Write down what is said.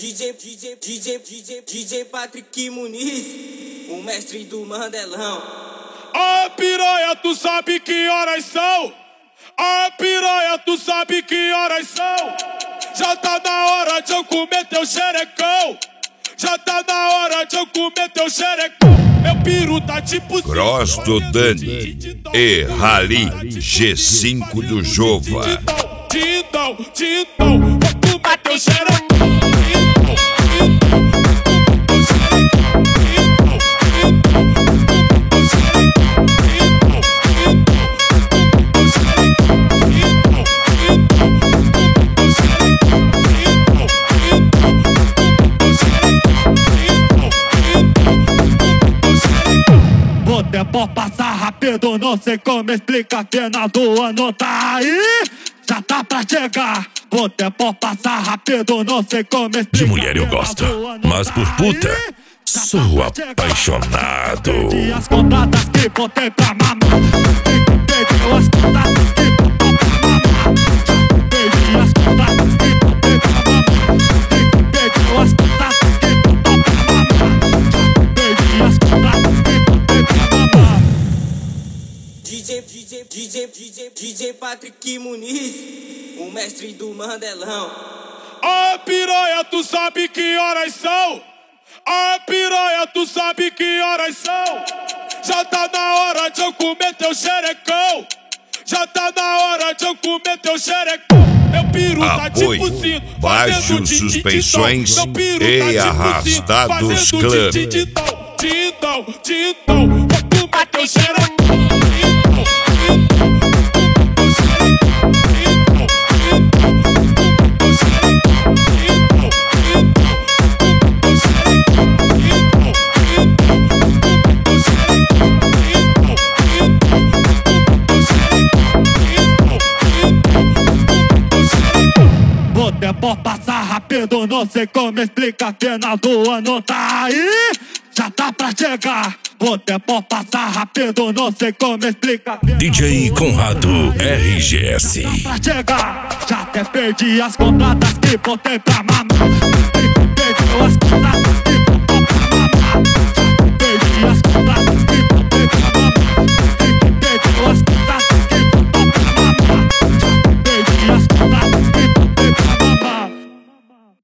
DJ Patrick Muniz, o mestre do Mandelão. Ó piranha, tu sabe que horas são? Ó piranha, tu sabe que horas são? Já tá na hora de eu comer teu xerecão. Já tá na hora de eu comer teu xerecão. Meu piru tá tipo Cross do Dani e Rally G5 do Jova. Tintão, vou comer teu xerecão. O tempo passa rápido, não sei como explica. Final do ano tá aí, já tá pra chegar. O tempo passa rápido, não sei como explica. De mulher eu gosto, mas por puta sou apaixonado. Perdi as contadas que botei pra mamar. Perdi as contadas que botei pra mamar. Perdi as contadas que botei pra mamar. Perdi as contadas que botei pra mamar. Perdi as contadas que botei pra mamar. DJ Patrick Muniz, o mestre do Mandelão. Ó piranha, tu sabe que horas são? Ó piranha, tu sabe que horas são? Já tá na hora de eu comer teu xerecão. Já tá na hora de eu comer teu xerecão. Meu piru tá tipo Apoio sino, Baixo Suspensões e Arrastados Club. Tintão, vou comer teu xerecão. O tempo passa rápido, não sei como explica. Final do ano tá aí, já tá pra chegar. O tempo passa rápido, não sei como explica. DJ Conrado RGS. Pra chegar, já até perdi as contadas que botei pra mamar. Perdi as contadas